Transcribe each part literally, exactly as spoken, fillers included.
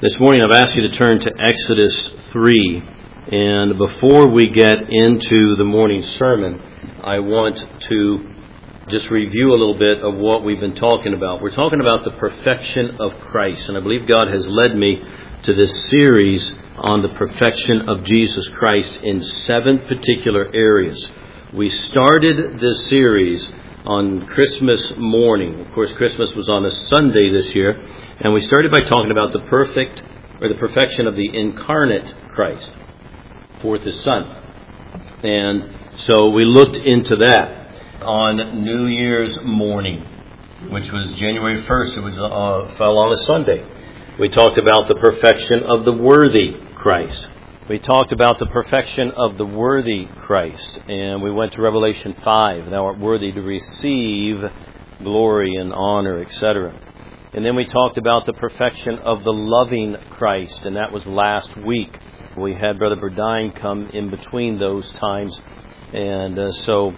This morning I've asked you to turn to Exodus three, and before we get into the morning sermon, I want to just review a little bit of what we've been talking about. We're talking about the perfection of Christ, and I believe God has led me to this series on the perfection of Jesus Christ in seven particular areas. We started this series on Christmas morning. Of course, Christmas was on a Sunday this year. And we started by talking about the perfect, or the perfection of the incarnate Christ, forth His Son. And so we looked into that on New Year's morning, which was January first. It was uh, fell on a Sunday. We talked about the perfection of the worthy Christ. We talked about the perfection of the worthy Christ. And we went to Revelation five. Thou art worthy to receive glory and honor, et cetera. And then we talked about the perfection of the loving Christ, and that was last week. We had Brother Burdine come in between those times, and uh, so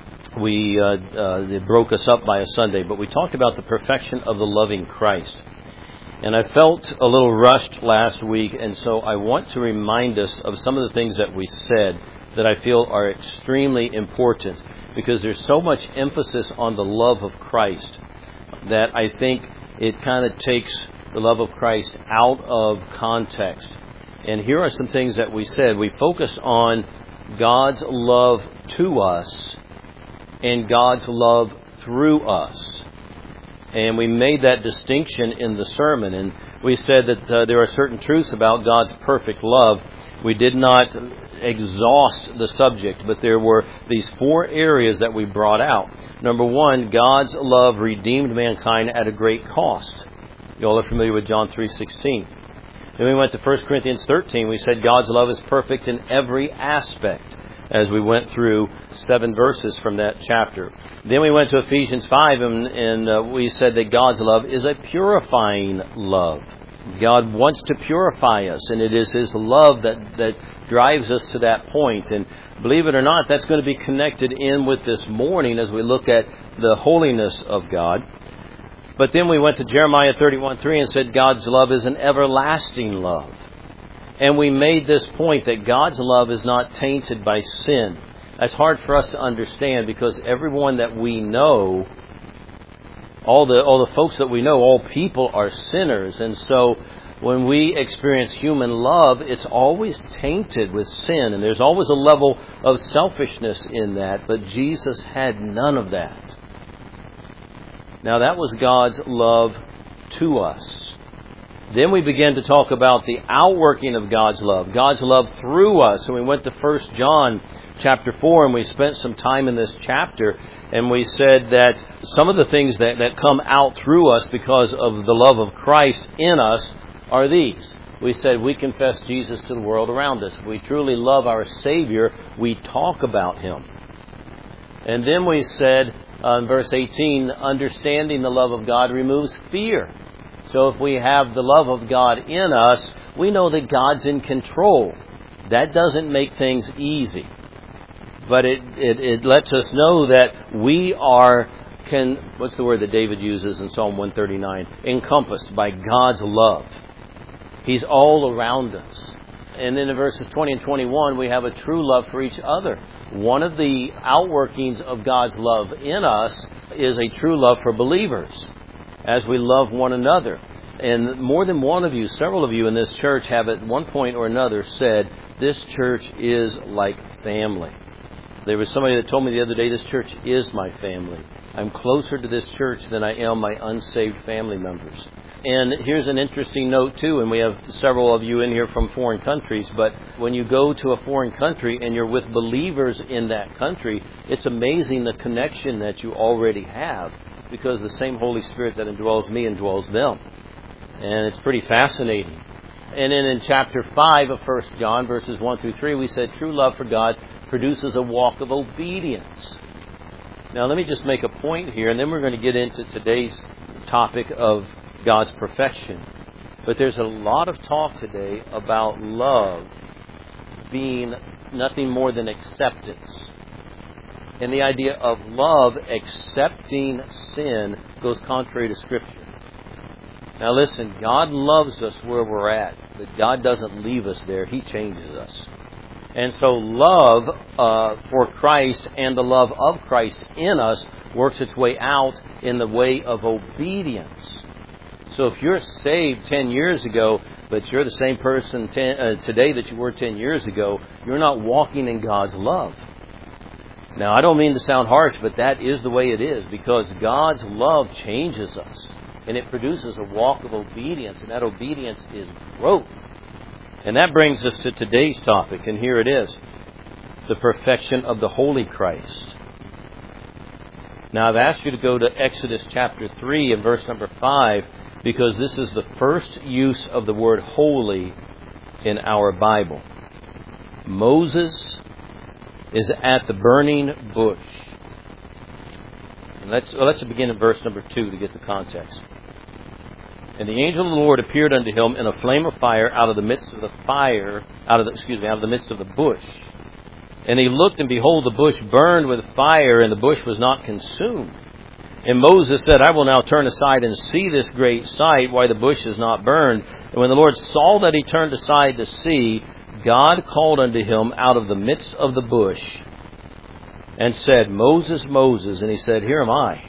we uh, uh, it broke us up by a Sunday. But we talked about the perfection of the loving Christ. And I felt a little rushed last week, and so I want to remind us of some of the things that we said that I feel are extremely important, because there's so much emphasis on the love of Christ that I think it kind of takes the love of Christ out of context. And here are some things that we said. We focused on God's love to us and God's love through us. And we made that distinction in the sermon. And we said that uh, there are certain truths about God's perfect love. We did not exhaust the subject, but there were these four areas that we brought out. Number one, God's love redeemed mankind at a great cost. You all are familiar with John three sixteen. Then we went to First Corinthians thirteen. We said God's love is perfect in every aspect, as we went through seven verses from that chapter. Then we went to Ephesians five, and, and uh, we said that God's love is a purifying love. God wants to purify us, and it is His love that, that drives us to that point. And believe it or not, that's going to be connected in with this morning as we look at the holiness of God. But then we went to Jeremiah thirty-one three and said God's love is an everlasting love. And we made this point that God's love is not tainted by sin. That's hard for us to understand, because everyone that we know, all the all the folks that we know, all people are sinners. And so when we experience human love, it's always tainted with sin. And there's always a level of selfishness in that. But Jesus had none of that. Now that was God's love to us. Then we began to talk about the outworking of God's love, God's love through us. And we went to First John chapter four, and we spent some time in this chapter, and we said that some of the things that, that come out through us because of the love of Christ in us are these. We said we confess Jesus to the world around us. If we truly love our Savior, we talk about Him. And then we said uh, in verse eighteen, understanding the love of God removes fear. So if we have the love of God in us, we know that God's in control. That doesn't make things easy. But it, it, it lets us know that we are, can what's the word that David uses in Psalm one thirty-nine? Encompassed by God's love. He's all around us. And then in verses twenty and twenty-one, we have a true love for each other. One of the outworkings of God's love in us is a true love for believers, as we love one another. And more than one of you, several of you in this church have at one point or another said, this church is like family. There was somebody that told me the other day, this church is my family. I'm closer to this church than I am my unsaved family members. And here's an interesting note too, and we have several of you in here from foreign countries, but when you go to a foreign country and you're with believers in that country, it's amazing the connection that you already have, because the same Holy Spirit that indwells me indwells them. And it's pretty fascinating. And then in chapter five of First John, verses one through three, we said true love for God produces a walk of obedience. Now let me just make a point here, and then we're going to get into today's topic of God's perfection. But there's a lot of talk today about love being nothing more than acceptance. And the idea of love accepting sin goes contrary to Scripture. Now listen, God loves us where we're at, but God doesn't leave us there. He changes us. And so love uh, for Christ and the love of Christ in us works its way out in the way of obedience. So if you're saved ten years ago, but you're the same person ten, uh, today that you were ten years ago, you're not walking in God's love. Now, I don't mean to sound harsh, but that is the way it is, because God's love changes us. And it produces a walk of obedience, and that obedience is growth. And that brings us to today's topic, and here it is. The perfection of the Holy Christ. Now, I've asked you to go to Exodus chapter three and verse number five, because this is the first use of the word holy in our Bible. Moses is at the burning bush. And let's, well, let's begin in verse number two to get the context. And the angel of the Lord appeared unto him in a flame of fire out of the midst of the fire, out of the, excuse me, out of the midst of the bush. And he looked, and behold, the bush burned with fire, and the bush was not consumed. And Moses said, I will now turn aside and see this great sight, why the bush is not burned. And when the Lord saw that he turned aside to see, God called unto him out of the midst of the bush, and said, Moses, Moses. And he said, Here am I.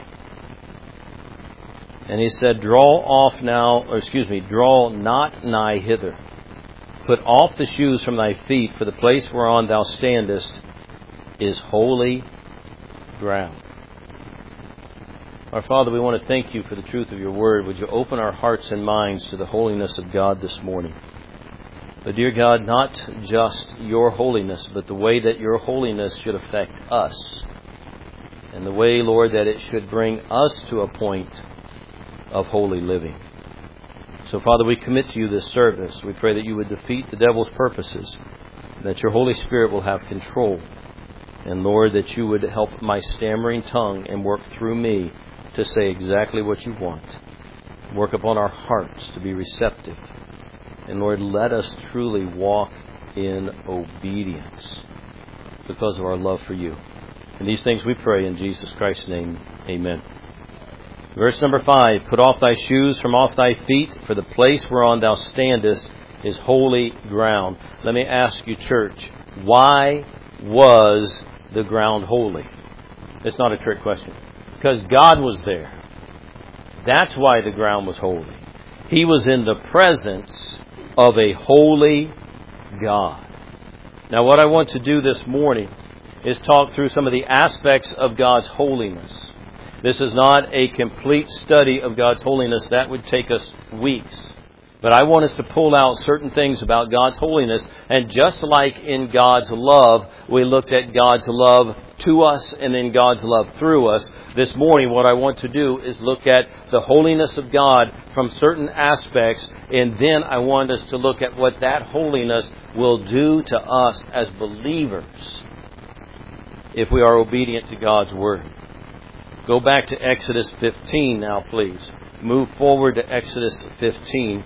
And he said, Draw off now, or excuse me, draw not nigh hither. Put off the shoes from thy feet, for the place whereon thou standest is holy ground. Our Father, we want to thank you for the truth of your word. Would you open our hearts and minds to the holiness of God this morning? But dear God, not just your holiness, but the way that your holiness should affect us. And the way, Lord, that it should bring us to a point of holy living. So, Father, we commit to you this service. We pray that you would defeat the devil's purposes, that your Holy Spirit will have control. And, Lord, that you would help my stammering tongue and work through me to say exactly what you want. Work upon our hearts to be receptive. And, Lord, let us truly walk in obedience because of our love for you. And these things we pray in Jesus Christ's name. Amen. Verse number five, Put off thy shoes from off thy feet, for the place whereon thou standest is holy ground. Let me ask you, church, why was the ground holy? It's not a trick question. Because God was there. That's why the ground was holy. He was in the presence of a holy God. Now, what I want to do this morning is talk through some of the aspects of God's holiness. This is not a complete study of God's holiness. That would take us weeks. But I want us to pull out certain things about God's holiness. And just like in God's love, we looked at God's love to us and then God's love through us. This morning, what I want to do is look at the holiness of God from certain aspects. And then I want us to look at what that holiness will do to us as believers if we are obedient to God's Word. Go back to Exodus fifteen now, please. Move forward to Exodus fifteen.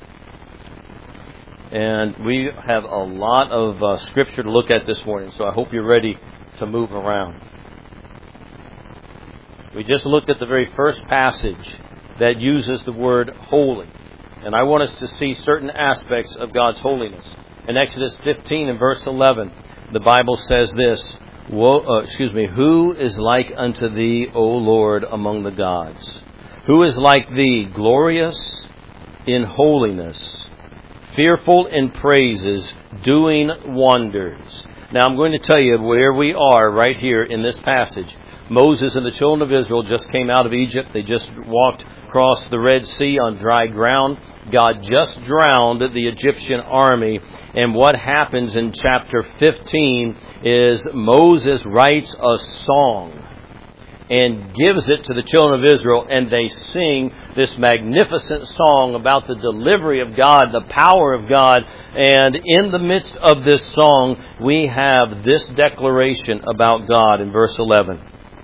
And we have a lot of uh, Scripture to look at this morning, so I hope you're ready to move around. We just looked at the very first passage that uses the word holy. And I want us to see certain aspects of God's holiness. In Exodus fifteen and verse eleven, the Bible says this, Woe, uh, excuse me, Who is like unto thee, O Lord, among the gods? Who is like thee, glorious in holiness, fearful in praises, doing wonders? Now I'm going to tell you where we are right here in this passage. Moses and the children of Israel just came out of Egypt. They just walked across the Red Sea on dry ground. God just drowned the Egyptian army. And what happens in chapter fifteen is Moses writes a song and gives it to the children of Israel, and they sing this magnificent song about the delivery of God, the power of God. And in the midst of this song, we have this declaration about God in verse eleven.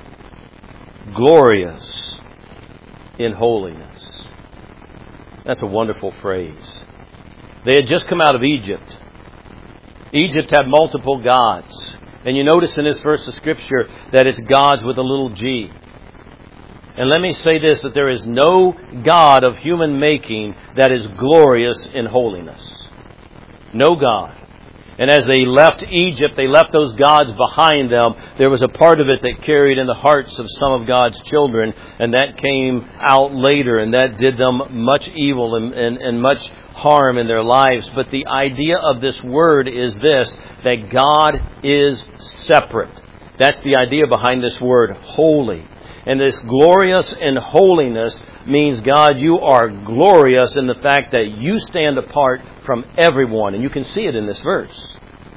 Glorious in holiness. That's a wonderful phrase. They had just come out of Egypt. Egypt had multiple gods. And you notice in this verse of Scripture that it's gods with a little g. And let me say this, that there is no God of human making that is glorious in holiness. No God. And as they left Egypt, they left those gods behind them. There was a part of it that carried in the hearts of some of God's children, and that came out later, and that did them much evil and, and, and much harm in their lives. But the idea of this word is this, that God is separate. That's the idea behind this word, holy. And this glorious in holiness means, God, you are glorious in the fact that you stand apart from everyone. And you can see it in this verse.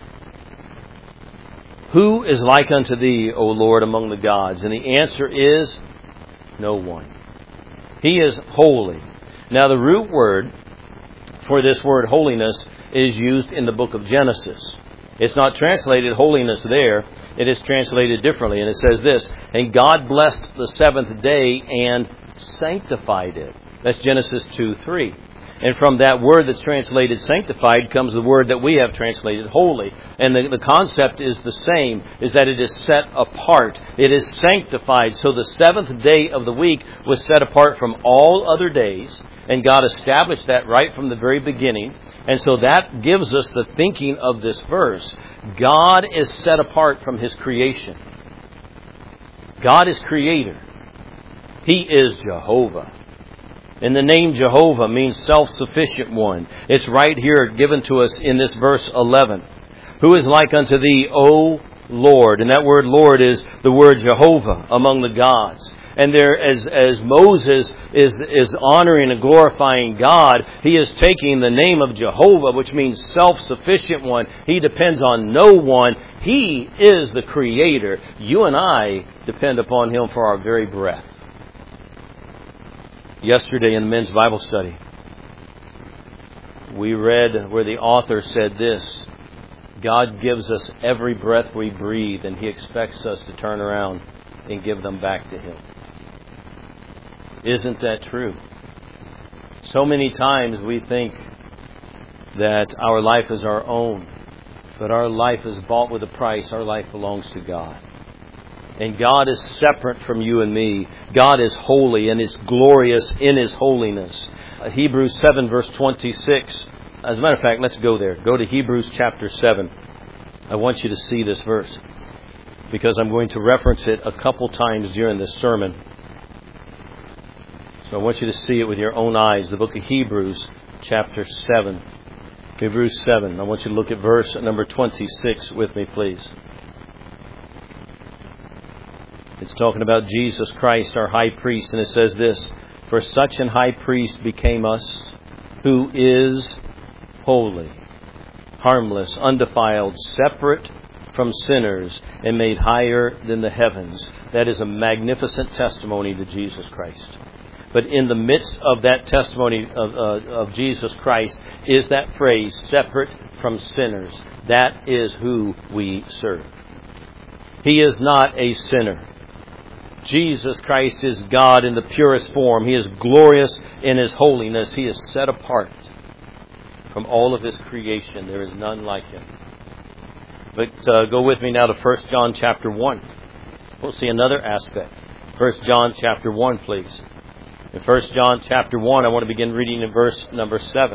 Who is like unto thee, O Lord, among the gods? And the answer is no one. He is holy. Now the root word for this word holiness is used in the book of Genesis. It's not translated holiness there. It is translated differently. And it says this, and God blessed the seventh day and sanctified it. That's Genesis two three. And from that word that's translated sanctified comes the word that we have translated holy. And the, the concept is the same, is that it is set apart. It is sanctified. So the seventh day of the week was set apart from all other days. And God established that right from the very beginning. And so that gives us the thinking of this verse. God is set apart from His creation. God is Creator. He is Jehovah. And the name Jehovah means self-sufficient one. It's right here given to us in this verse eleven. Who is like unto thee, O Lord? And that word Lord is the word Jehovah among the gods. And there, as, as Moses is, is honoring and glorifying God, he is taking the name of Jehovah, which means self-sufficient one. He depends on no one. He is the Creator. You and I depend upon Him for our very breath. Yesterday in the men's Bible study, we read where the author said this, God gives us every breath we breathe, and He expects us to turn around and give them back to Him. Isn't that true? So many times we think that our life is our own, but our life is bought with a price. Our life belongs to God. And God is separate from you and me. God is holy and is glorious in His holiness. Uh, Hebrews seven verse twenty-six. As a matter of fact, let's go there. Go to Hebrews chapter seven. I want you to see this verse, because I'm going to reference it a couple times during this sermon. So I want you to see it with your own eyes. The book of Hebrews, chapter seven. Hebrews seven. I want you to look at verse number twenty-six with me, please. It's talking about Jesus Christ, our high priest. And it says this, for such an high priest became us, who is holy, harmless, undefiled, separate from sinners, and made higher than the heavens. That is a magnificent testimony to Jesus Christ. But in the midst of that testimony of, uh, of Jesus Christ is that phrase, separate from sinners. That is who we serve. He is not a sinner. Jesus Christ is God in the purest form. He is glorious in His holiness. He is set apart from all of His creation. There is none like Him. But uh, go with me now to First John chapter one. We'll see another aspect. First John chapter one, please. In First John chapter one, I want to begin reading in verse number seven.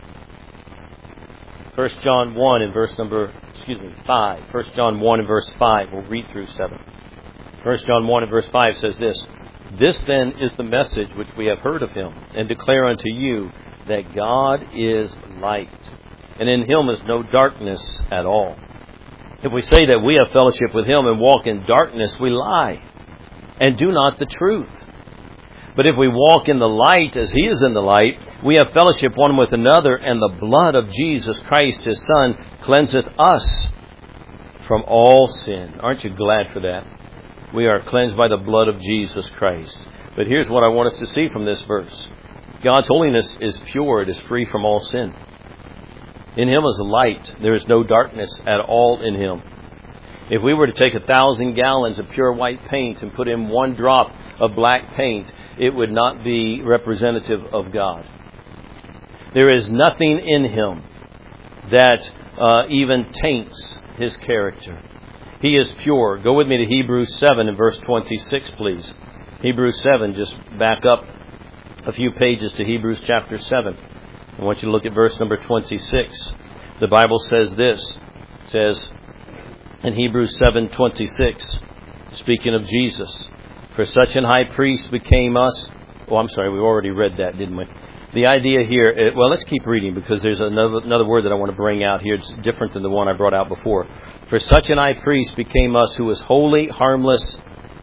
First John one in verse number, excuse me, five. First John one in verse five. We'll read through seven. First John one and verse five says this, this then is the message which we have heard of Him, and declare unto you, that God is light, and in Him is no darkness at all. If we say that we have fellowship with Him and walk in darkness, we lie, and do not the truth. But if we walk in the light as He is in the light, we have fellowship one with another, and the blood of Jesus Christ, His Son, cleanseth us from all sin. Aren't you glad for that? We are cleansed by the blood of Jesus Christ. But here's what I want us to see from this verse. God's holiness is pure. It is free from all sin. In Him is light. There is no darkness at all in Him. If we were to take a thousand gallons of pure white paint and put in one drop of black paint, it would not be representative of God. There is nothing in Him that uh, even taints His character. He is pure. Go with me to Hebrews seven and verse twenty-six, please. Hebrews seven, just back up a few pages to Hebrews chapter seven. I want you to look at verse number twenty-six. The Bible says this. It says in Hebrews seven twenty-six, speaking of Jesus, for such an high priest became us. Oh, I'm sorry, we already read that, didn't we? The idea here, well, let's keep reading because there's another, another word that I want to bring out here. It's different than the one I brought out before. For such an high priest became us who is holy, harmless,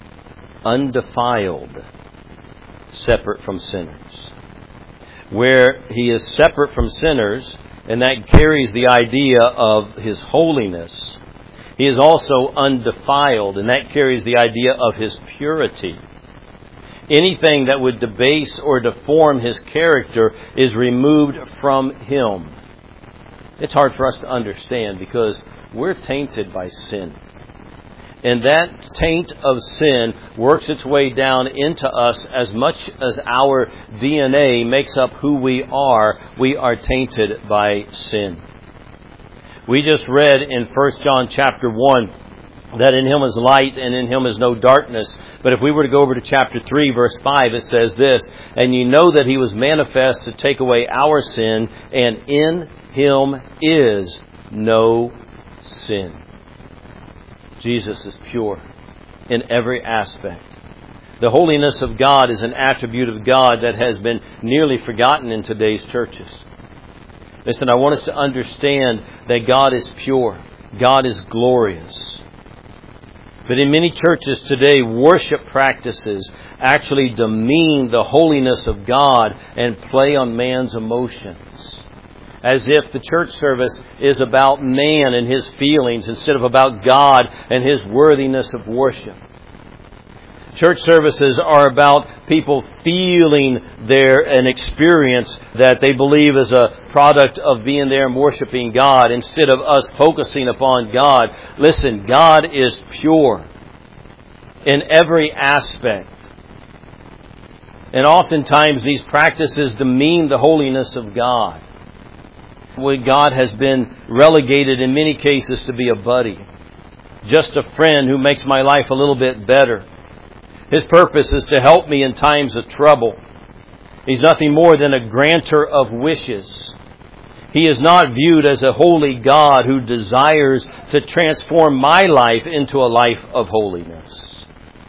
undefiled, separate from sinners. Where he is separate from sinners, and that carries the idea of his holiness. He is also undefiled, and that carries the idea of his purity. Anything that would debase or deform his character is removed from him. It's hard for us to understand because we're tainted by sin. And that taint of sin works its way down into us as much as our D N A makes up who we are. We are tainted by sin. We just read in First John chapter one that in Him is light and in Him is no darkness. But if we were to go over to chapter three, verse five, it says this, and you know that He was manifest to take away our sin, and in Him is no sin. Jesus is pure in every aspect. The holiness of God is an attribute of God that has been nearly forgotten in today's churches. Listen, I want us to understand that God is pure. God is glorious. But in many churches today, worship practices actually demean the holiness of God and play on man's emotions. As if the church service is about man and his feelings instead of about God and His worthiness of worship. Church services are about people feeling their an experience that they believe is a product of being there and worshiping God instead of us focusing upon God. Listen, God is pure in every aspect. And oftentimes these practices demean the holiness of God. When God has been relegated in many cases to be a buddy, just a friend who makes my life a little bit better. His purpose is to help me in times of trouble. He's nothing more than a granter of wishes. He is not viewed as a holy God who desires to transform my life into a life of holiness.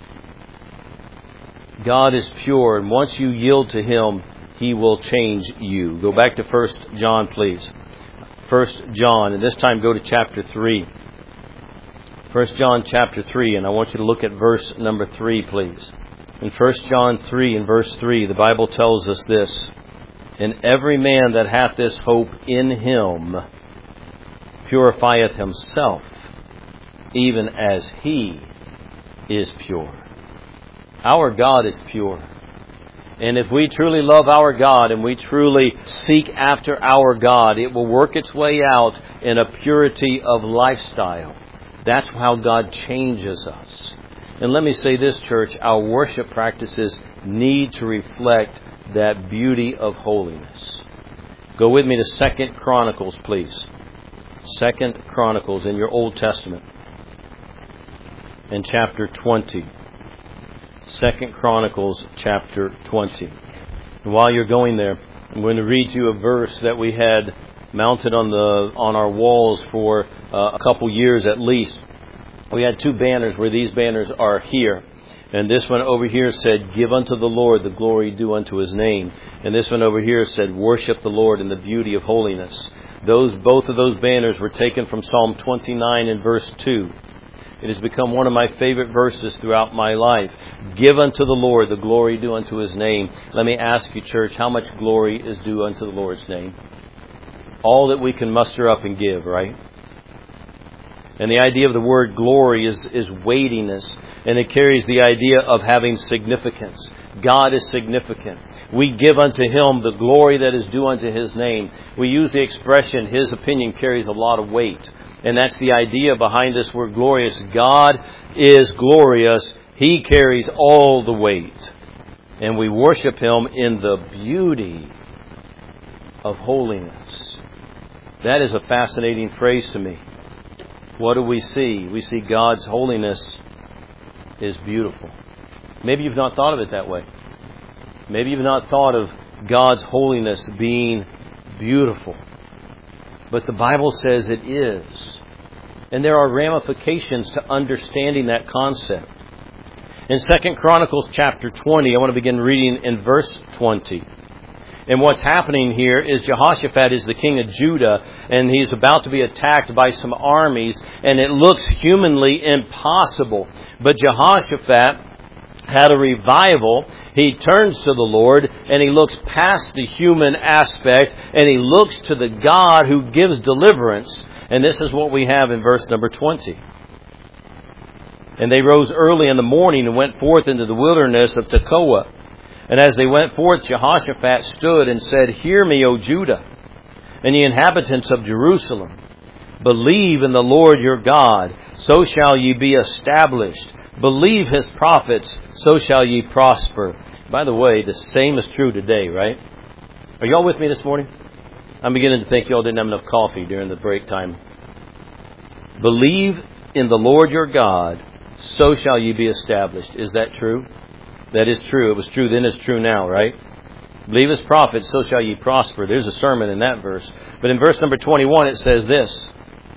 God is pure, and once you yield to Him, He will change you. Go back to First John, please. First John, and this time go to chapter three. First John chapter three, and I want you to look at verse number three, please. In First John three and verse three, the Bible tells us this, and every man that hath this hope in Him purifieth himself, even as He is pure. Our God is pure. And if we truly love our God and we truly seek after our God, it will work its way out in a purity of lifestyle. That's how God changes us. And let me say this, church, our worship practices need to reflect that beauty of holiness. Go with me to Second Chronicles, please. Second Chronicles in your Old Testament. In chapter twenty. Second Chronicles chapter twenty. And while you're going there, I'm going to read you a verse that we had mounted on the on our walls for uh, a couple years at least. We had two banners where these banners are here. And this one over here said, give unto the Lord the glory due unto His name. And this one over here said, worship the Lord in the beauty of holiness. Those both of those banners were taken from Psalm twenty-nine and verse two. It has become one of my favorite verses throughout my life. Give unto the Lord the glory due unto His name. Let me ask you, church, how much glory is due unto the Lord's name? All that we can muster up and give, right? And the idea of the word glory is, is weightiness. And it carries the idea of having significance. God is significant. We give unto Him the glory that is due unto His name. We use the expression, His opinion carries a lot of weight. And that's the idea behind this word glorious. God is glorious. He carries all the weight. And we worship Him in the beauty of holiness. That is a fascinating phrase to me. What do we see? We see God's holiness is beautiful. Maybe you've not thought of it that way. Maybe you've not thought of God's holiness being beautiful. But the Bible says it is. And there are ramifications to understanding that concept. In Second Chronicles chapter twenty, I want to begin reading in verse twenty. And what's happening here is Jehoshaphat is the king of Judah, and he's about to be attacked by some armies, and it looks humanly impossible. But Jehoshaphat had a revival. He turns to the Lord, and he looks past the human aspect, and he looks to the God who gives deliverance. And this is what we have in verse number twenty. And they rose early in the morning and went forth into the wilderness of Tekoa. And as they went forth, Jehoshaphat stood and said, Hear me, O Judah, and ye inhabitants of Jerusalem. Believe in the Lord your God, so shall ye be established. Believe His prophets, so shall ye prosper. By the way, the same is true today, right? Are y'all with me this morning? I'm beginning to think y'all didn't have enough coffee during the break time. Believe in the Lord your God, so shall ye be established. Is that true? That is true. It was true then, it's true now, right? Believe His prophets, so shall ye prosper. There's a sermon in that verse. But in verse number twenty-one, it says this.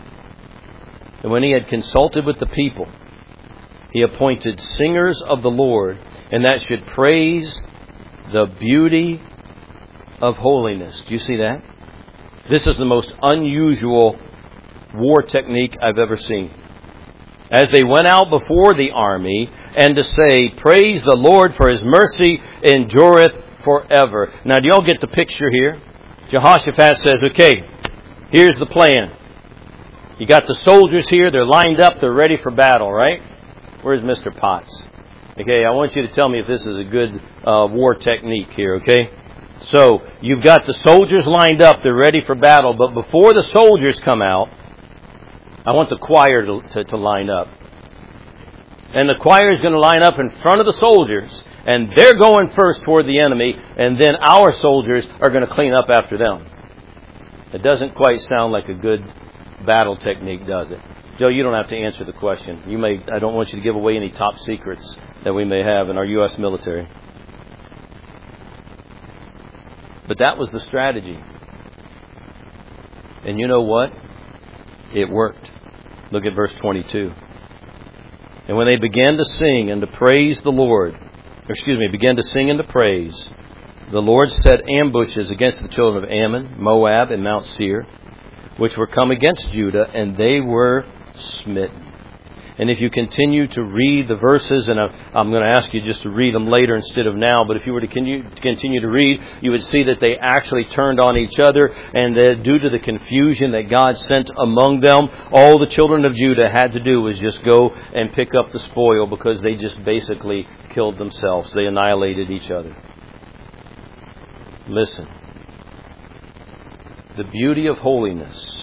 And when he had consulted with the people, he appointed singers of the Lord, and that should praise the beauty of holiness. Do you see that? This is the most unusual war technique I've ever seen. As they went out before the army, and to say, Praise the Lord, for His mercy endureth forever. Now, do y'all get the picture here? Jehoshaphat says, okay, here's the plan. You got the soldiers here, they're lined up, they're ready for battle, right? Where's Mister Potts? Okay, I want you to tell me if this is a good uh, war technique here, okay? So, you've got the soldiers lined up, they're ready for battle, but before the soldiers come out, I want the choir to, to, to line up. And the choir is going to line up in front of the soldiers, and they're going first toward the enemy, and then our soldiers are going to clean up after them. It doesn't quite sound like a good battle technique, does it? Joe, you don't have to answer the question. You may. I don't want you to give away any top secrets that we may have in our U S military. But that was the strategy. And you know what? It worked. Look at verse twenty-two. And when they began to sing and to praise the Lord, or excuse me, began to sing and to praise, the Lord set ambushes against the children of Ammon, Moab, and Mount Seir, which were come against Judah, and they were smitten. And if you continue to read the verses, and I'm going to ask you just to read them later instead of now, but if you were to continue to read, you would see that they actually turned on each other, and that due to the confusion that God sent among them, all the children of Judah had to do was just go and pick up the spoil, because they just basically killed themselves. They annihilated each other. Listen. The beauty of holiness.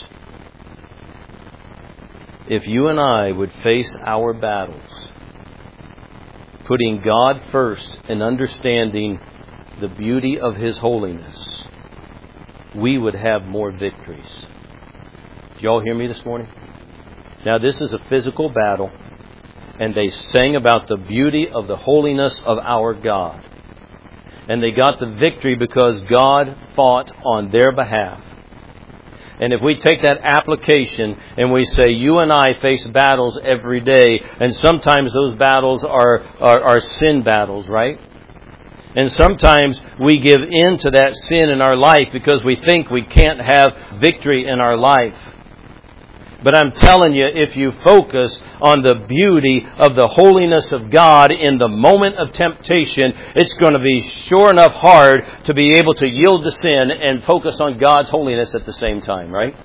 If you and I would face our battles, putting God first and understanding the beauty of His holiness, we would have more victories. Do y'all hear me this morning? Now, this is a physical battle, and they sang about the beauty of the holiness of our God. And they got the victory because God fought on their behalf. And if we take that application and we say, you and I face battles every day, and sometimes those battles are, are, are sin battles, right? And sometimes we give in to that sin in our life because we think we can't have victory in our life. But I'm telling you, if you focus on the beauty of the holiness of God in the moment of temptation, it's going to be sure enough hard to be able to yield to sin and focus on God's holiness at the same time, right?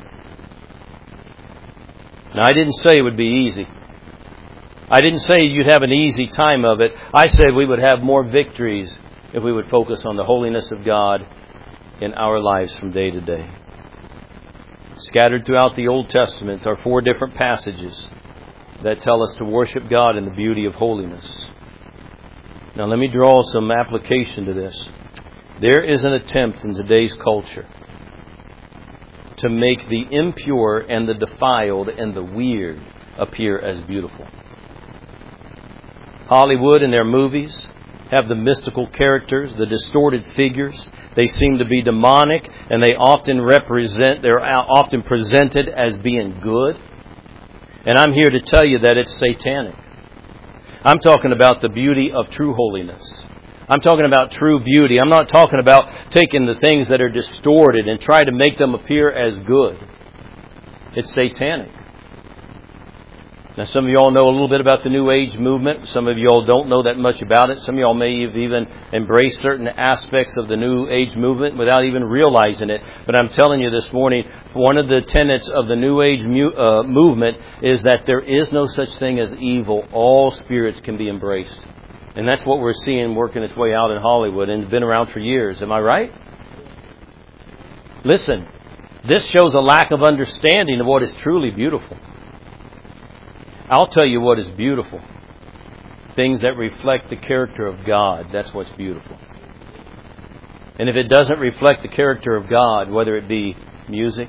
Now, I didn't say it would be easy. I didn't say you'd have an easy time of it. I said we would have more victories if we would focus on the holiness of God in our lives from day to day. Scattered throughout the Old Testament are four different passages that tell us to worship God in the beauty of holiness. Now let me draw some application to this. There is an attempt in today's culture to make the impure and the defiled and the weird appear as beautiful. Hollywood and their movies have the mystical characters, the distorted figures. They seem to be demonic, and they often represent, they're often presented as being good. And I'm here to tell you that it's satanic. I'm talking about the beauty of true holiness. I'm talking about true beauty. I'm not talking about taking the things that are distorted and try to make them appear as good. It's satanic. Now, some of you all know a little bit about the New Age movement. Some of you all don't know that much about it. Some of you all may have even embraced certain aspects of the New Age movement without even realizing it. But I'm telling you this morning, one of the tenets of the New Age mu- uh, movement is that there is no such thing as evil. All spirits can be embraced. And that's what we're seeing working its way out in Hollywood, and it's been around for years. Am I right? Listen, this shows a lack of understanding of what is truly beautiful. I'll tell you what is beautiful. Things that reflect the character of God. That's what's beautiful. And if it doesn't reflect the character of God, whether it be music,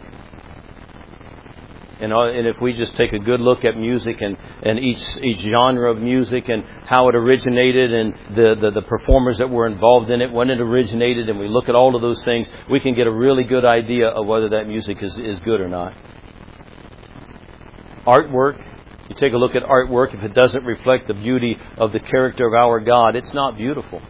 and, and if we just take a good look at music and, and each each genre of music and how it originated and the, the, the performers that were involved in it, when it originated, and we look at all of those things, we can get a really good idea of whether that music is, is good or not. Artwork. You take a look at artwork, if it doesn't reflect the beauty of the character of our God, it's not beautiful.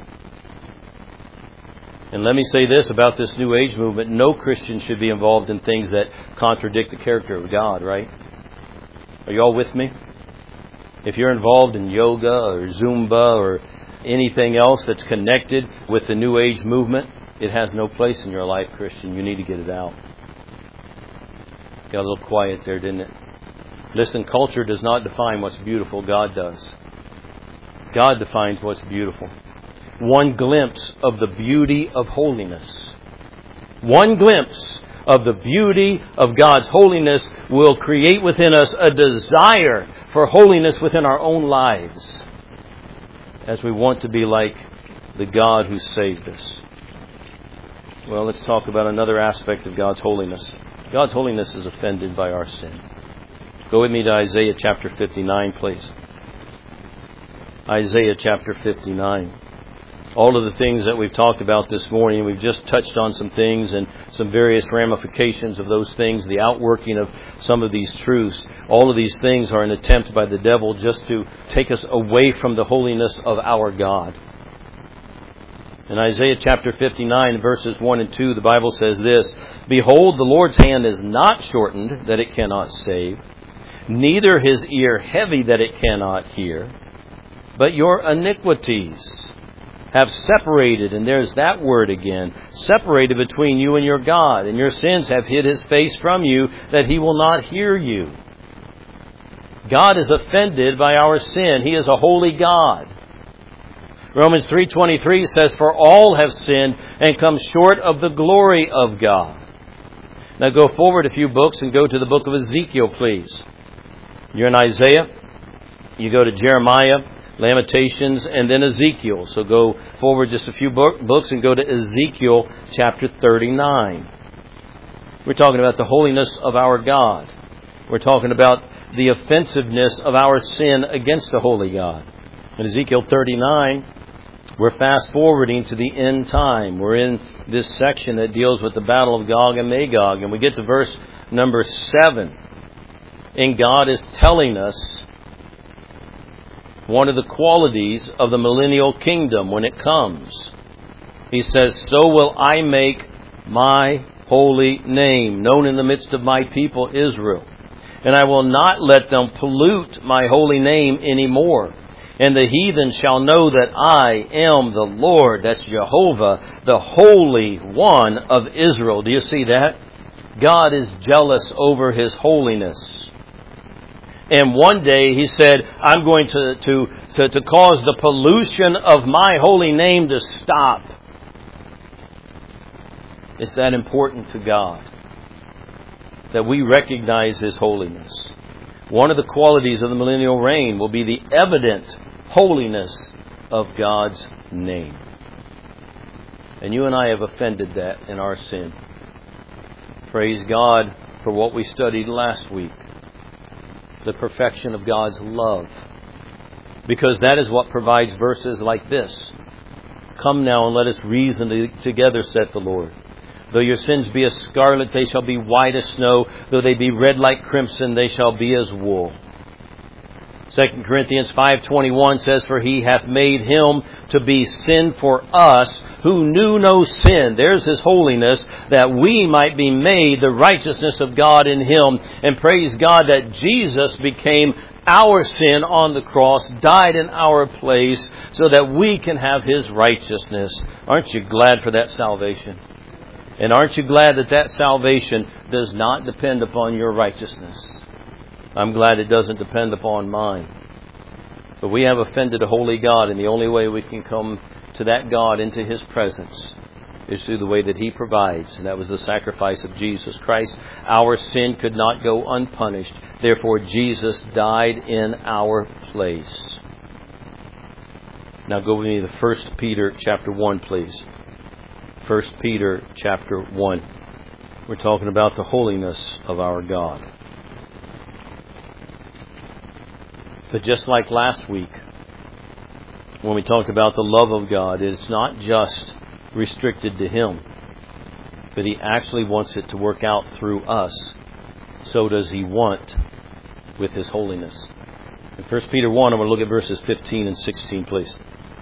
And let me say this about this New Age movement. No Christian should be involved in things that contradict the character of God, right? Are you all with me? If you're involved in yoga or Zumba or anything else that's connected with the New Age movement, it has no place in your life, Christian. You need to get it out. Got a little quiet there, didn't it? Listen, culture does not define what's beautiful. God does. God defines what's beautiful. One glimpse of the beauty of holiness. One glimpse of the beauty of God's holiness will create within us a desire for holiness within our own lives, as we want to be like the God who saved us. Well, let's talk about another aspect of God's holiness. God's holiness is offended by our sin. Go with me to Isaiah chapter fifty-nine, please. Isaiah chapter fifty-nine. All of the things that we've talked about this morning, we've just touched on some things and some various ramifications of those things, the outworking of some of these truths. All of these things are an attempt by the devil just to take us away from the holiness of our God. In Isaiah chapter fifty-nine, verses one and two, the Bible says this, "Behold, the Lord's hand is not shortened, that it cannot save, neither his ear heavy, that it cannot hear. But your iniquities have separated," and there's that word again, separated between you and your God, "and your sins have hid his face from you, that he will not hear you." God is offended by our sin. He is a holy God. Romans three twenty-three says, "For all have sinned and come short of the glory of God." Now go forward a few books and go to the book of Ezekiel, please. You're in Isaiah. You go to Jeremiah, Lamentations, and then Ezekiel. So go forward just a few book, books and go to Ezekiel chapter thirty-nine. We're talking about the holiness of our God. We're talking about the offensiveness of our sin against the holy God. In Ezekiel thirty-nine, we're fast forwarding to the end time. We're in this section that deals with the battle of Gog and Magog. And we get to verse number seven. And God is telling us one of the qualities of the millennial kingdom when it comes. He says, "So will I make my holy name known in the midst of my people Israel. And I will not let them pollute my holy name anymore. And the heathen shall know that I am the Lord," that's Jehovah, "the Holy One of Israel." Do you see that? God is jealous over his holiness. And one day he said, "I'm going to, to, to, to cause the pollution of my holy name to stop." It's that important to God that we recognize his holiness. One of the qualities of the millennial reign will be the evident holiness of God's name. And you and I have offended that in our sin. Praise God for what we studied last week. The perfection of God's love because that is what provides verses like this. Come now and let us reason together, saith the Lord. Though your sins be as scarlet, they shall be white as snow. Though they be red like crimson, they shall be as wool. Second Corinthians five twenty-one says, For he hath made him to be sin for us, who knew no sin. There's His holiness, that we might be made the righteousness of God in Him. And praise God that Jesus became our sin on the cross, died in our place, so that we can have His righteousness. Aren't you glad for that salvation? And aren't you glad that that salvation does not depend upon your righteousness? I'm glad it doesn't depend upon mine. But we have offended a holy God, and the only way we can come to that God into His presence is through the way that He provides, and that was the sacrifice of Jesus Christ. Our sin could not go unpunished. Therefore, Jesus died in our place. Now go with me to First Peter chapter one, please. First Peter chapter one. We're talking about the holiness of our God. But just like last week, when we talked about the love of God, it's not just restricted to Him, but He actually wants it to work out through us. So does He want with His holiness. In First Peter one, I'm going to look at verses fifteen and sixteen, please.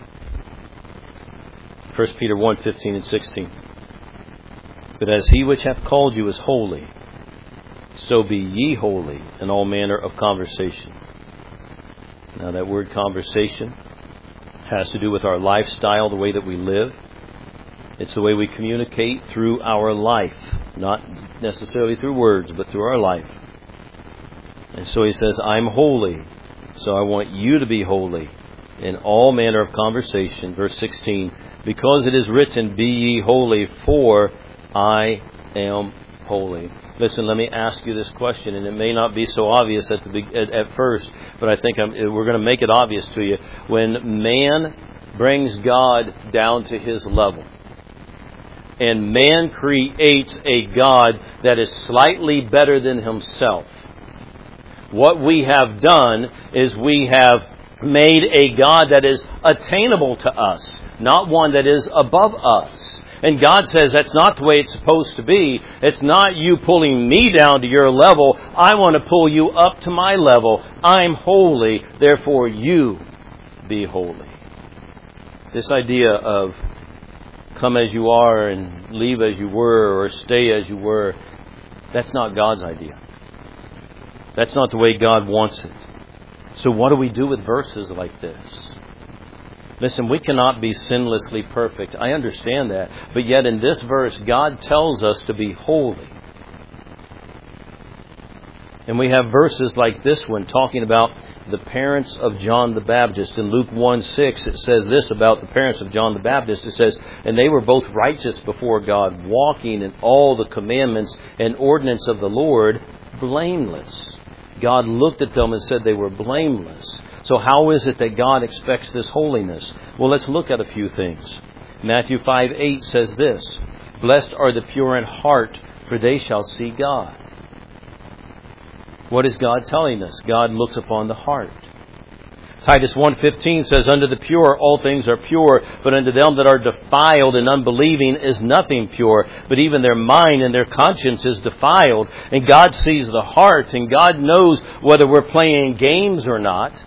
First Peter one, fifteen and sixteen. But as He which hath called you is holy, so be ye holy in all manner of conversation. Now that word conversation has to do with our lifestyle, the way that we live. It's the way we communicate through our life. Not necessarily through words, but through our life. And so he says, I'm holy, so I want you to be holy in all manner of conversation. Verse sixteen, because it is written, be ye holy, for I am holy. Listen, let me ask you this question, and it may not be so obvious at the at, at first, but I think I'm, we're going to make it obvious to you. When man brings God down to his level, and man creates a God that is slightly better than himself, what we have done is we have made a God that is attainable to us, not one that is above us. And God says that's not the way it's supposed to be. It's not you pulling me down to your level. I want to pull you up to my level. I'm holy, therefore you be holy. This idea of come as you are and leave as you were or stay as you were, that's not God's idea. That's not the way God wants it. So what do we do with verses like this? Listen, we cannot be sinlessly perfect. I understand that. But yet in this verse, God tells us to be holy. And we have verses like this one talking about the parents of John the Baptist. In Luke one six, it says this about the parents of John the Baptist. It says, and they were both righteous before God, walking in all the commandments and ordinance of the Lord, blameless. God looked at them and said they were blameless. So how is it that God expects this holiness? Well, let's look at a few things. Matthew five eight says this, blessed are the pure in heart, for they shall see God. What is God telling us? God looks upon the heart. Titus one fifteen says, unto the pure all things are pure, but unto them that are defiled and unbelieving is nothing pure. But even their mind and their conscience is defiled. And God sees the heart, and God knows whether we're playing games or not.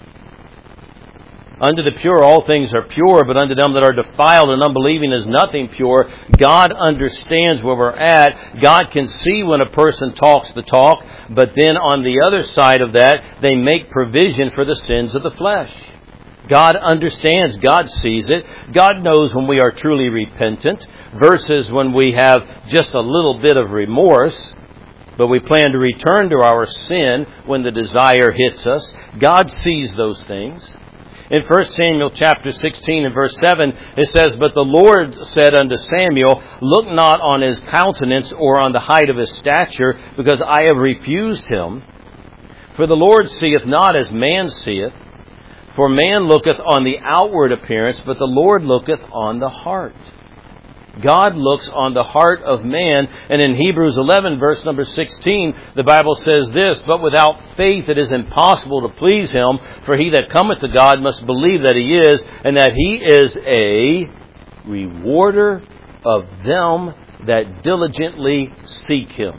Unto the pure all things are pure, but unto them that are defiled and unbelieving is nothing pure. God understands where we're at. God can see when a person talks the talk, but then on the other side of that, they make provision for the sins of the flesh. God understands. God sees it. God knows when we are truly repentant versus when we have just a little bit of remorse, but we plan to return to our sin when the desire hits us. God sees those things. In First Samuel chapter sixteen and verse seven, it says, but the Lord said unto Samuel, look not on his countenance or on the height of his stature, because I have refused him. For the Lord seeth not as man seeth. For man looketh on the outward appearance, but the Lord looketh on the heart. God looks on the heart of man. And in Hebrews eleven, verse number sixteen, the Bible says this, "But without faith it is impossible to please Him, for he that cometh to God must believe that He is, and that He is a rewarder of them that diligently seek Him."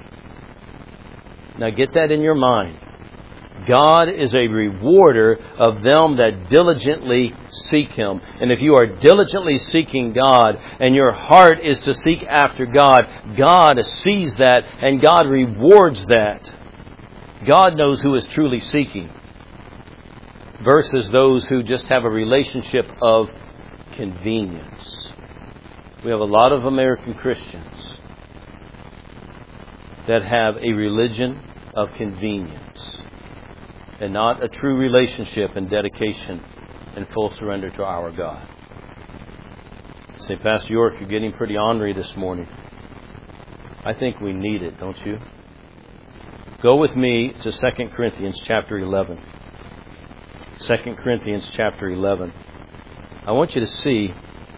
Now get that in your mind. God is a rewarder of them that diligently seek Him. And if you are diligently seeking God and your heart is to seek after God, God sees that and God rewards that. God knows who is truly seeking versus those who just have a relationship of convenience. We have a lot of American Christians that have a religion of convenience and not a true relationship and dedication and full surrender to our God. Say, "Pastor York, you're getting pretty ornery this morning." I think we need it, don't you? Go with me to Second Corinthians chapter eleven. Second Corinthians chapter eleven. I want you to see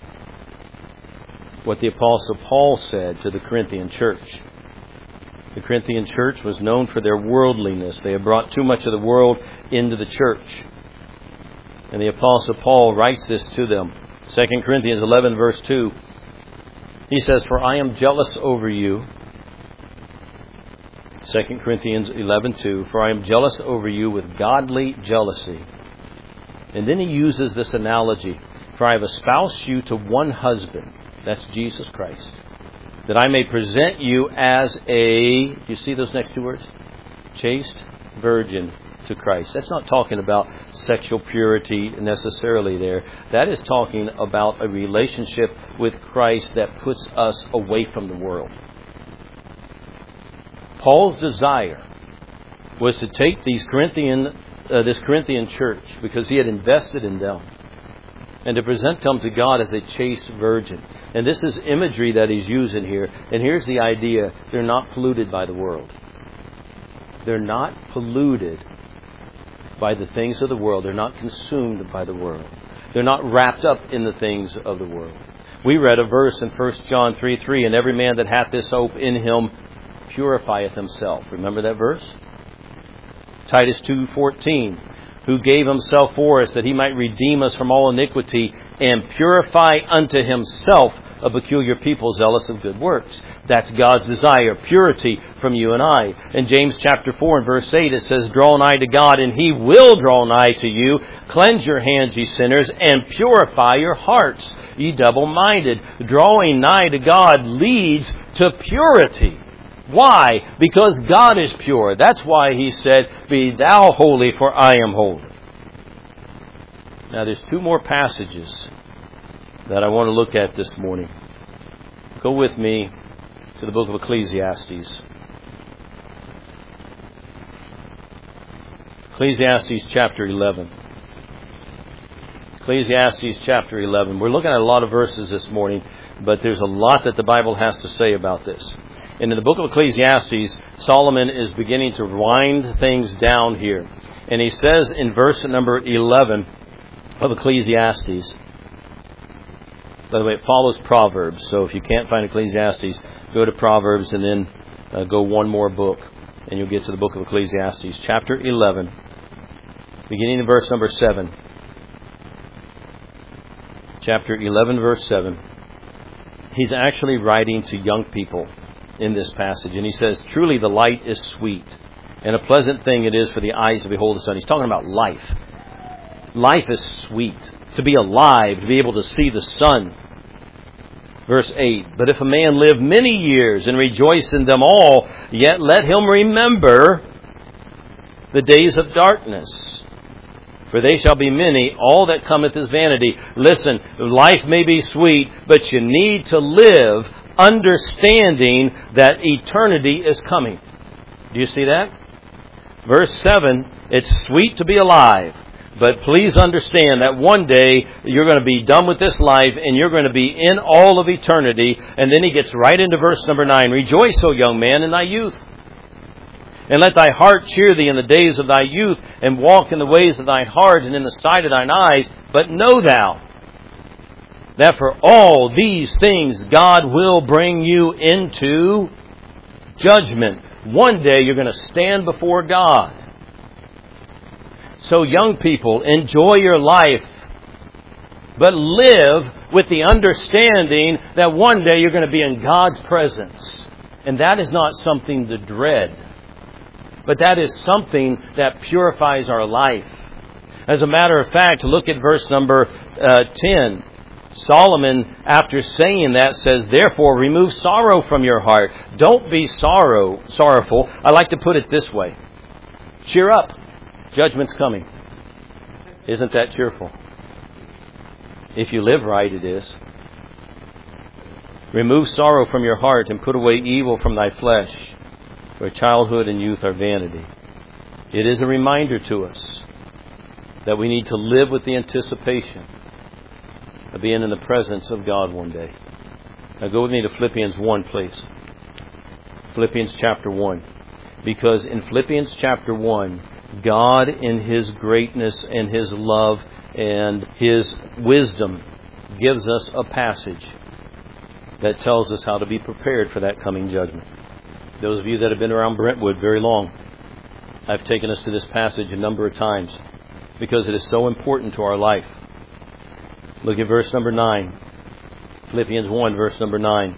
what the Apostle Paul said to the Corinthian church. The Corinthian church was known for their worldliness. They had brought too much of the world into the church. And the Apostle Paul writes this to them. Second Corinthians eleven, verse two. He says, "For I am jealous over you." Second Corinthians eleven two. "For I am jealous over you with godly jealousy." And then he uses this analogy. "For I have espoused you to one husband." That's Jesus Christ. "That I may present you as a," you see those next two words? "Chaste virgin to Christ." That's not talking about sexual purity necessarily there. That is talking about a relationship with Christ that puts us away from the world. Paul's desire was to take these Corinthian, uh, this Corinthian church, because he had invested in them, and to present them to God as a chaste virgin. And this is imagery that he's using here. And here's the idea. They're not polluted by the world. They're not polluted by the things of the world. They're not consumed by the world. They're not wrapped up in the things of the world. We read a verse in First John three three, "And every man that hath this hope in him purifieth himself." Remember that verse? Titus two fourteen. "Who gave Himself for us, that He might redeem us from all iniquity, and purify unto Himself a peculiar people zealous of good works." That's God's desire, purity from you and I. In James chapter four and verse eight, it says, "Draw nigh to God, and He will draw nigh to you. Cleanse your hands, ye sinners, and purify your hearts, ye double-minded." Drawing nigh to God leads to purity. Why? Because God is pure. That's why He said, "Be thou holy, for I am holy." Now there's two more passages that I want to look at this morning. Go with me to the book of Ecclesiastes. Ecclesiastes chapter eleven. Ecclesiastes chapter eleven. We're looking at a lot of verses this morning, but there's a lot that the Bible has to say about this. And in the book of Ecclesiastes, Solomon is beginning to wind things down here. And he says in verse number eleven of Ecclesiastes, by the way, it follows Proverbs. So if you can't find Ecclesiastes, go to Proverbs and then uh, go one more book, and you'll get to the book of Ecclesiastes, chapter eleven, beginning in verse number seven. Chapter eleven, verse seven. He's actually writing to young people in this passage. And he says, "Truly the light is sweet, and a pleasant thing it is for the eyes to behold the sun." He's talking about life. Life is sweet. To be alive, to be able to see the sun. Verse eight, "But if a man live many years and rejoice in them all, yet let him remember the days of darkness. For they shall be many, all that cometh is vanity." Listen, life may be sweet, but you need to live understanding that eternity is coming. Do you see that? Verse seven, "It's sweet to be alive, but please understand that one day you're going to be done with this life and you're going to be in all of eternity." And then he gets right into verse number nine. "Rejoice, O young man, in thy youth, and let thy heart cheer thee in the days of thy youth, and walk in the ways of thine heart and in the sight of thine eyes. But know thou that for all these things God will bring you into judgment. One day you're going to stand before God. So young people, enjoy your life, but live with the understanding that one day you're going to be in God's presence. And that is not something to dread, but that is something that purifies our life. As a matter of fact, look at verse number uh, ten. Solomon, after saying that, says, therefore, remove sorrow from your heart. Don't be sorrow, sorrowful. I like to put it this way. Cheer up. Judgment's coming. Isn't that cheerful? If you live right, it is. Remove sorrow from your heart and put away evil from thy flesh, for childhood and youth are vanity. It is a reminder to us that we need to live with the anticipation of being in the presence of God one day. Now go with me to Philippians one, please. Philippians chapter one. Because in Philippians chapter one, God in His greatness and His love and His wisdom gives us a passage that tells us how to be prepared for that coming judgment. Those of you that have been around Brentwood very long, I've taken us to this passage a number of times because it is so important to our life. Look at verse number nine. Philippians one, verse number nine.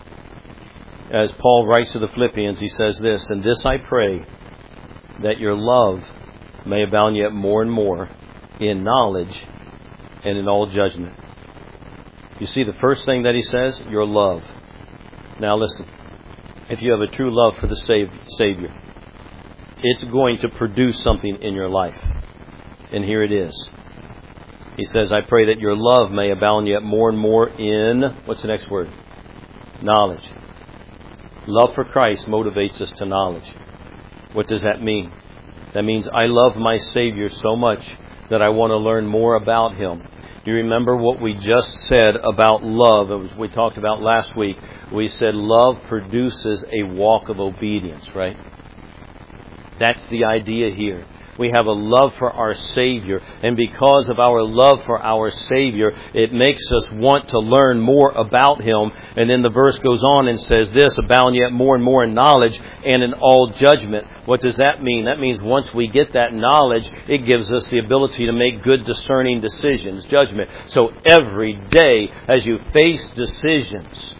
As Paul writes to the Philippians, he says this, and this I pray, that your love may abound yet more and more in knowledge and in all judgment. You see the first thing that he says? Your love. Now listen. If you have a true love for the Savior, it's going to produce something in your life. And here it is. He says, I pray that your love may abound yet more and more in, what's the next word? Knowledge. Love for Christ motivates us to knowledge. What does that mean? That means I love my Savior so much that I want to learn more about Him. Do you remember what we just said about love? It was, we talked about last week. We said love produces a walk of obedience, right? That's the idea here. We have a love for our Savior, and because of our love for our Savior, it makes us want to learn more about Him. And then the verse goes on and says this, abound yet more and more in knowledge and in all judgment. What does that mean? That means once we get that knowledge, it gives us the ability to make good discerning decisions, judgment. So every day as you face decisions,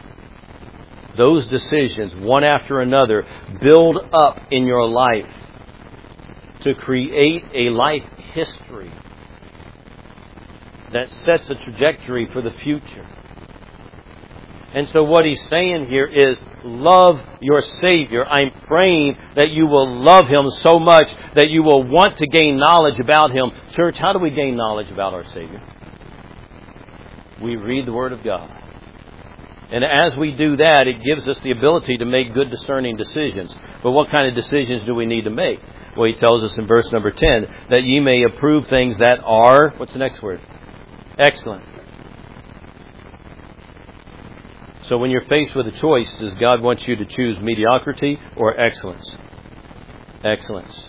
those decisions, one after another, build up in your life to create a life history that sets a trajectory for the future. And so what he's saying here is, love your Savior. I'm praying that you will love Him so much that you will want to gain knowledge about Him. Church, how do we gain knowledge about our Savior? We read the Word of God. And as we do that, it gives us the ability to make good discerning decisions. But what kind of decisions do we need to make? Well, he tells us in verse number ten, that ye may approve things that are, what's the next word? Excellent. So when you're faced with a choice, does God want you to choose mediocrity or excellence? Excellence.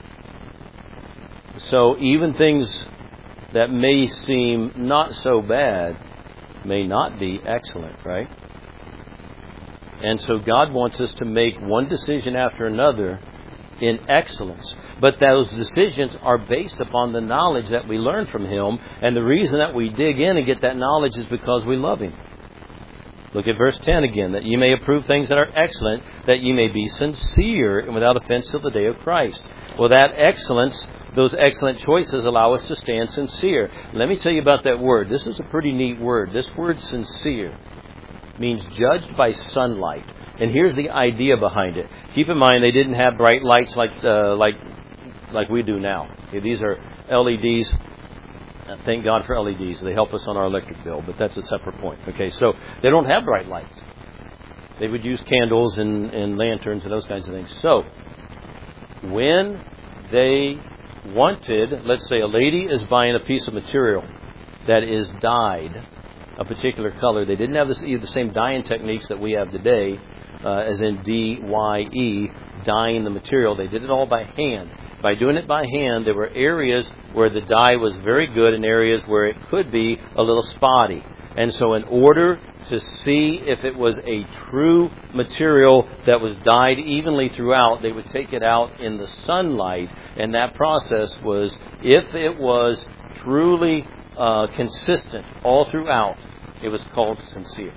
So even things that may seem not so bad may not be excellent, right? And so God wants us to make one decision after another in excellence. But those decisions are based upon the knowledge that we learn from Him. And the reason that we dig in and get that knowledge is because we love Him. Look at verse ten again. That ye may approve things that are excellent, that ye may be sincere and without offense till the day of Christ. Well, that excellence, those excellent choices allow us to stand sincere. Let me tell you about that word. This is a pretty neat word. This word sincere means judged by sunlight. And here's the idea behind it. Keep in mind, they didn't have bright lights like uh, like like we do now. Okay, these are L E Ds. Uh, thank God for L E Ds. They help us on our electric bill, but that's a separate point. Okay, so they don't have bright lights. They would use candles and, and lanterns and those kinds of things. So when they wanted, let's say a lady is buying a piece of material that is dyed a particular color. They didn't have this, the same dyeing techniques that we have today, uh, as in D Y E, dyeing the material. They did it all by hand. by doing it by hand, there were areas where the dye was very good and areas where it could be a little spotty. And so in order to see if it was a true material that was dyed evenly throughout, they would take it out in the sunlight. And that process was, if it was truly uh, consistent all throughout, it was called sincere.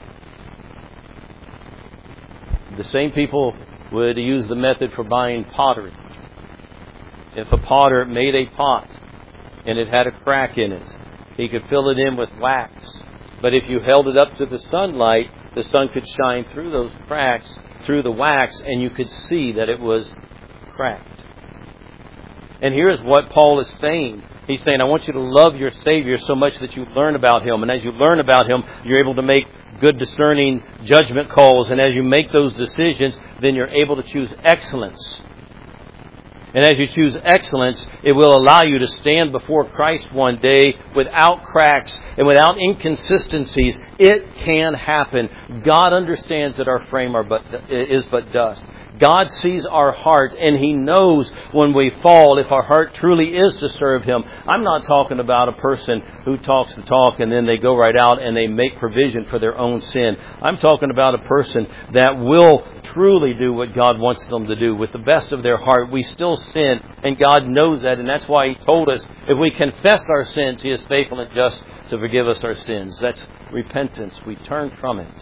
The same people would use the method for buying pottery. If a potter made a pot and it had a crack in it, he could fill it in with wax. But if you held it up to the sunlight, the sun could shine through those cracks, through the wax, and you could see that it was cracked. And here's what Paul is saying. He's saying, I want you to love your Savior so much that you learn about Him. And as you learn about Him, you're able to make good discerning judgment calls. And as you make those decisions, then you're able to choose excellence. And as you choose excellence, it will allow you to stand before Christ one day without cracks and without inconsistencies. It can happen. God understands that our frame are but, is but dust. God sees our heart, and He knows when we fall if our heart truly is to serve Him. I'm not talking about a person who talks the talk and then they go right out and they make provision for their own sin. I'm talking about a person that will truly do what God wants them to do with the best of their heart. We still sin, and God knows that, and that's why He told us if we confess our sins, He is faithful and just to forgive us our sins. That's repentance. We turn from it.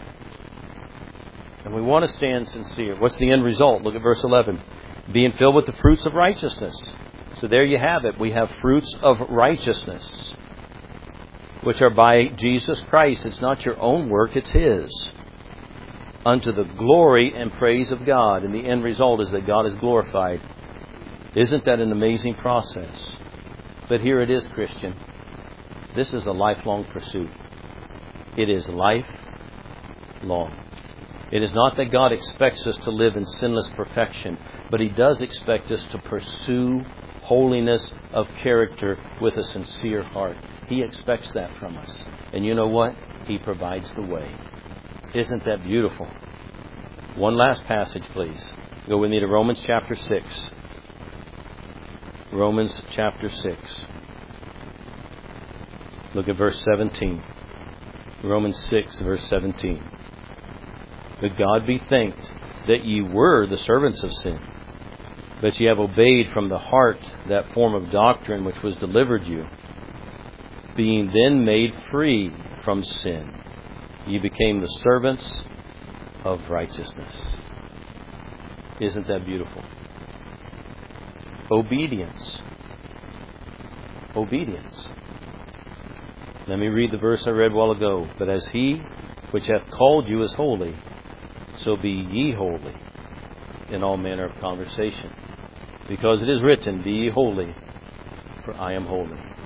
And we want to stand sincere. What's the end result? Look at verse eleven. Being filled with the fruits of righteousness. So there you have it. We have fruits of righteousness, which are by Jesus Christ. It's not your own work, it's His. Unto the glory and praise of God. And the end result is that God is glorified. Isn't that an amazing process? But here it is, Christian. This is a lifelong pursuit. It is lifelong. It is not that God expects us to live in sinless perfection, but He does expect us to pursue holiness of character with a sincere heart. He expects that from us. And you know what? He provides the way. Isn't that beautiful? One last passage, please. Go with me to Romans chapter six. Romans chapter six. Look at verse seventeen. Romans six, verse seventeen. But God be thanked that ye were the servants of sin, but ye have obeyed from the heart that form of doctrine which was delivered you. Being then made free from sin, ye became the servants of righteousness. Isn't that beautiful? Obedience. Obedience. Let me read the verse I read a while ago. But as He which hath called you is holy, so be ye holy in all manner of conversation. Because it is written, Be ye holy, for I am holy.